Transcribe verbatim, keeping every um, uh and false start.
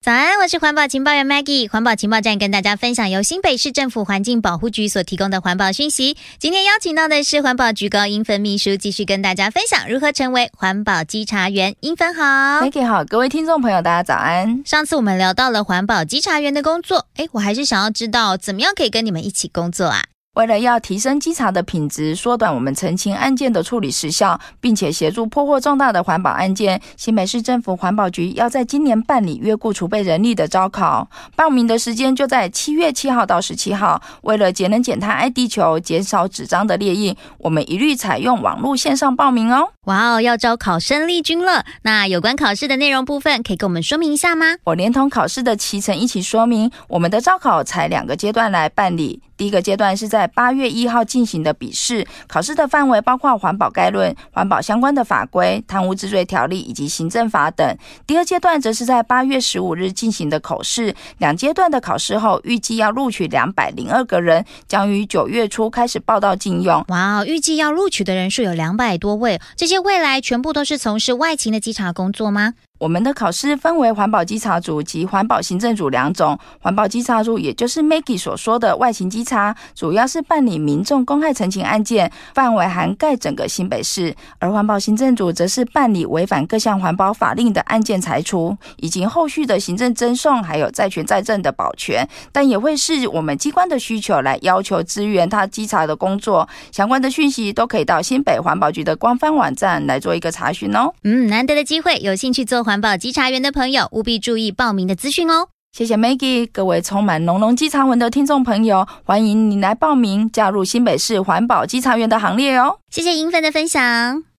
早安，我是环保情报员 Maggie。环保情报站跟大家分享由新北市政府环境保护局所提供的环保讯息。今天邀请到的是环保局高英芬秘书，继续跟大家分享如何成为环保稽查员。英芬好。 Maggie 好，各位听众朋友大家早安。 上次我们聊到了环保稽查员的工作，诶，我还是想要知道怎么样可以跟你们一起工作啊？ 为了要提升稽查的品质，缩短我们澄清案件的处理时效，并且协助破获重大的环保案件，新北市政府环保局要在今年办理月雇储备人力的招考，报名的时间就在七月七号到十七号。为了节能减碳爱地球，减少纸张的列印，我们一律采用网络线上报名哦。 哇哦，要招考生力军了。那有关考试的内容部分，可以跟我们说明一下吗？ 我连同考试的期程一起说明。我们的招考采两个阶段来办理。第一个阶段是在八月一号进行的笔试，考试的范围包括环保概论、环保相关的法规、贪污治罪条例以及行政法等。第二阶段则是在八月十五日进行的口试，两阶段的考试后，预计要录取两百零二个人，将于九月初开始报到禁用。 哇，预计要录取的人数有两百多位，这些未来全部都是从事外勤的稽查工作吗？ 我们的考试分为环保稽查组及环保行政组两种。环保稽查组也就是 Maggie 所说的外勤稽查，主要是办理民众公害澄清案件，范围涵盖整个新北市；而环保行政组则是办理违反各项环保法令的案件裁处，以及后续的行政侦送，还有债权债证的保全，但也会视我们机关的需求来要求支援他稽查的工作。相关的讯息都可以到新北环保局的官方网站来做一个查询哦。 嗯，难得的机会，有兴趣做环保稽查员的朋友务必注意报名的资讯哦。 谢谢 Maggie， 各位充满浓浓稽查文的听众朋友，欢迎你来报名，加入新北市环保稽查员的行列哦。 谢谢英芬的分享。